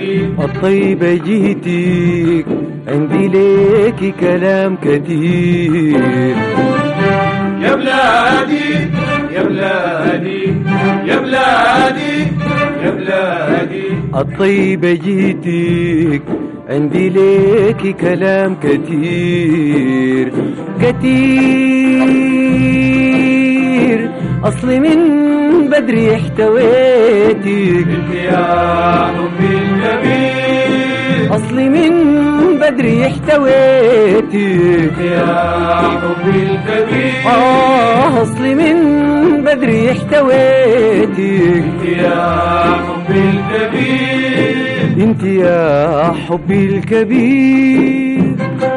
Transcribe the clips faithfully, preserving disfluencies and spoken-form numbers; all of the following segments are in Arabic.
الطيبة جيتك عندي ليكي كلام كتير. يا بلادي يا بلادي يا بلادي يا بلادي الطيبة جيتك عندي ليكي كلام كتير كتير. أصلي من بدري احتويتك انت يا حبي الكبير. أصلي من بدري احتويتك يا حبي الكبير. آه أصلي من بدري احتويتك يا حبي الكبير. انت يا حبي الكبير.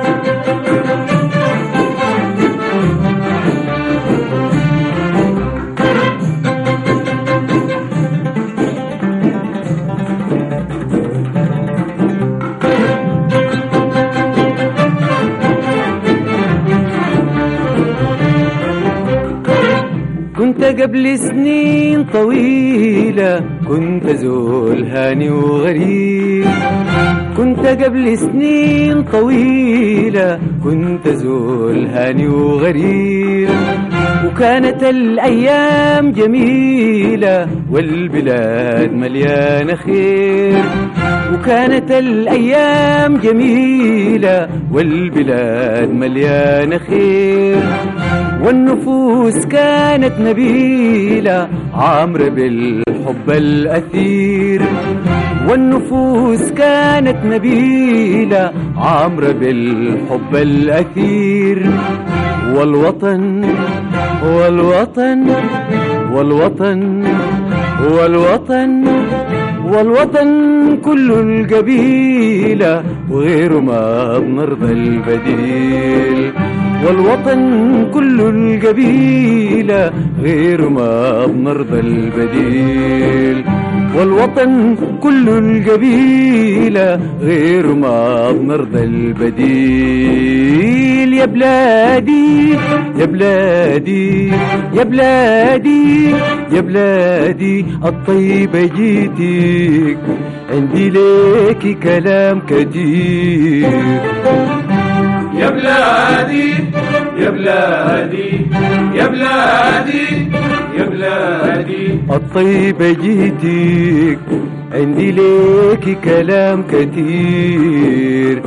كنت قبل سنين طويلة كنت زول هاني وغريب. كنت قبل سنين طويلة كنت زول هاني وغريب. وكانت الأيام جميلة والبلاد مليانة خير. وكانت الأيام جميلة والبلاد مليانة خير. والنفوس كانت نبيلة عامرة بالحب الأثير. والنفوس كانت نبيلة عامرة بالحب الأثير. والوطن والوطن والوطن والوطن والوطن كل القبيلة وغير ما بنرضى البديل. والوطن كل القبيلة غير ما بنرضى البديل. والوطن كل القبيلة غير ما بنرضى البديل. يا بلادي يا بلادي يا بلادي يا بلادي الطيبة جيتك عندي ليكي كلام كتير. يا بلادي يا بلادي يا بلادي يا بلادي الطيبة جيتك عندي ليكي كلام كتير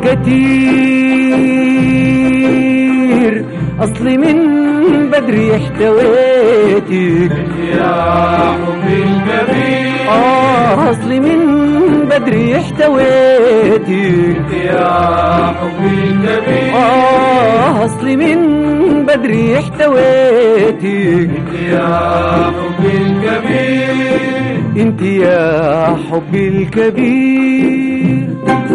كتير. أصلي من بدري احتويتك يا حبي الكبير. آه أصلي من بدري احتويتك يا حبي الكبير. آه أصلي من بدري احتويتك يا حبي الكبير. انت يا حبي الكبير.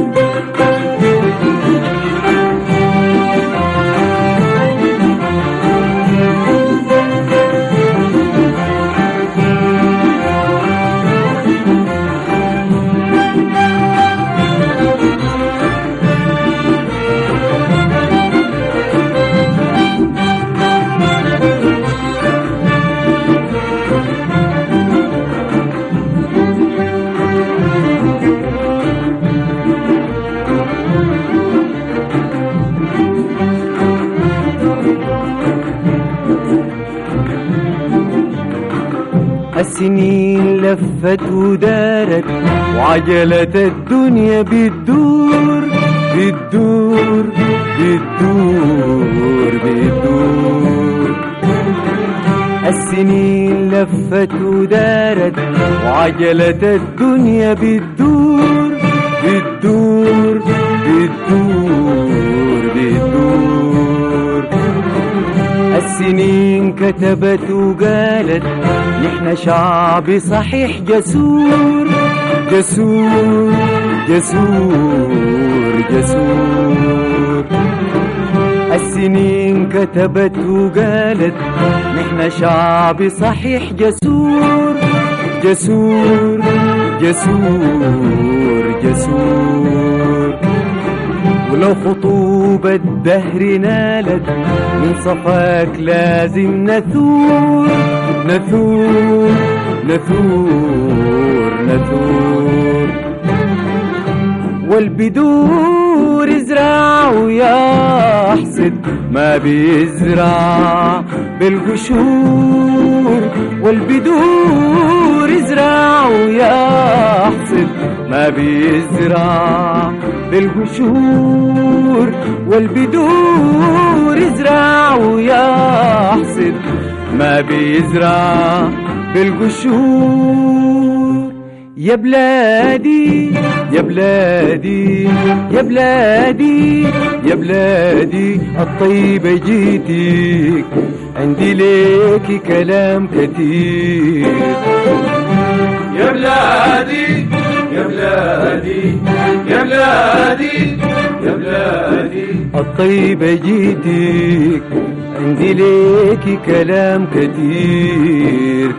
السنين لفت ودارت وعجلة الدنيا بتدور بتدور بتدور بتدور. السنين لفت ودارت وعجلة الدنيا بتدور بتدور بتدور بتدور. السنين كتبت وقالت نحن شعب صحيح جسور جسور جسور جسور. السنين كتبت وقالت نحن شعب صحيح جسور جسور جسور جسور. ولو خطوبة الدهر نالت من صفاك لازم نثور نثور نثور نثور. والبدور يزرع ويحصد ما بيزرع بالقشور، والبدور يزرع ويحصد ما بيزرع بالقشور، والبدور يزرع ويحصد ما بيزرع بالقشور. يا بلادي يا بلادي يا بلادي يا بلادي الطيبة جيتك، عندي ليكي كلام كتير. يا بلادي يا بلادي يا بلادي يا بلادي الطيبة جيتك، عندي ليكي كلام كتير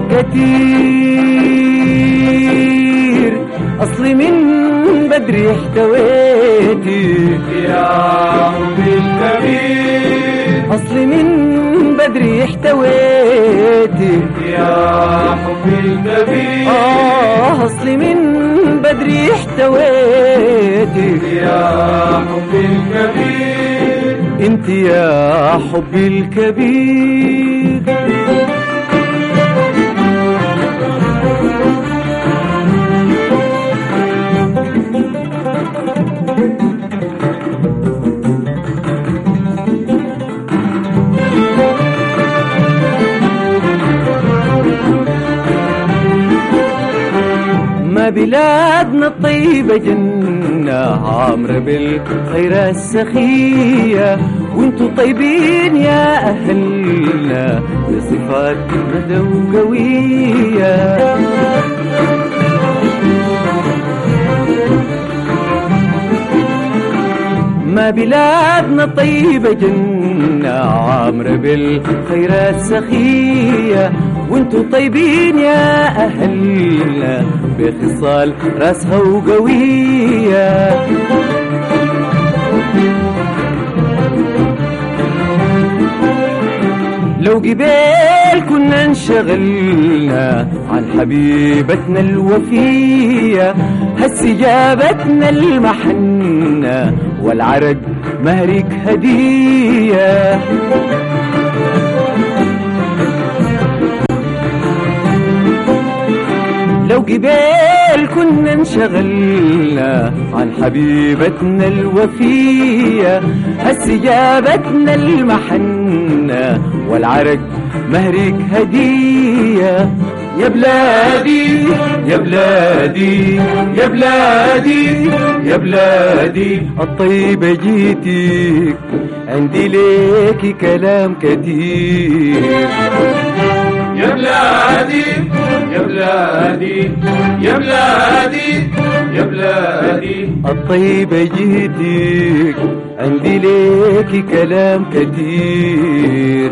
كتير. أصلي من بدري احتويتك يا حبي الكبير، أصلي من بدري احتويتك يا حبي الكبير، آه أصلي من بدري احتويتك يا حبي الكبير، انت يا حبي الكبير. ما بلادنا الطيبة جنة عامرة بالخير السخية، وانتو طيبين يا أهلنا بصفات ندى وقوية. ما بلادنا طيبة جنة عامرة بالخير السخية، وانتو طيبين يا أهلنا بخصال راسها وقوية. لو قبل كنا انشغلنا عن حبيبتنا الوفية، هسي جابتنا المحنة والعرق مهرك هدية. لو قبل كنا انشغلنا عن حبيبتنا الوفية، هسي جابتنا المحنة والعرق مهرك هدية. يا بلادي يا بلادي يا بلادي يا بلادي الطيبة جيتك، عندي ليكي كلام كتير. يا بلادي يا بلادي يا بلادي يا بلادي الطيبة جيتك، عندي ليكي كلام كتير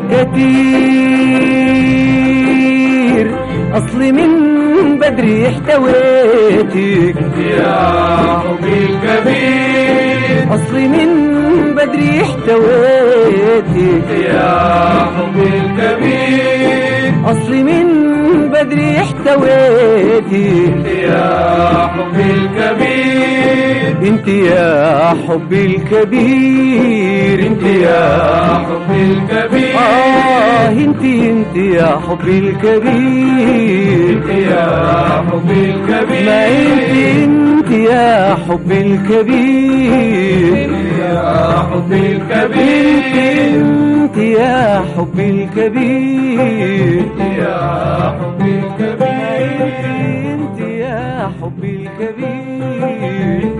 كتير. أصلي من بدري احتويتك يا حبي الكبير، أصلي من بدري احتويتك يا حبي الكبير، أصلي من بدري احتويتك يا حبي الكبير، انت يا حبي الكبير، انت يا حبي الكبير، آه انت انت يا حبي الكبير، يا حبي الكبير، ما انت انت يا حبي الكبير، يا حبي الكبير، انت يا حبي الكبير، يا حبي الكبير، انت يا حبي الكبير.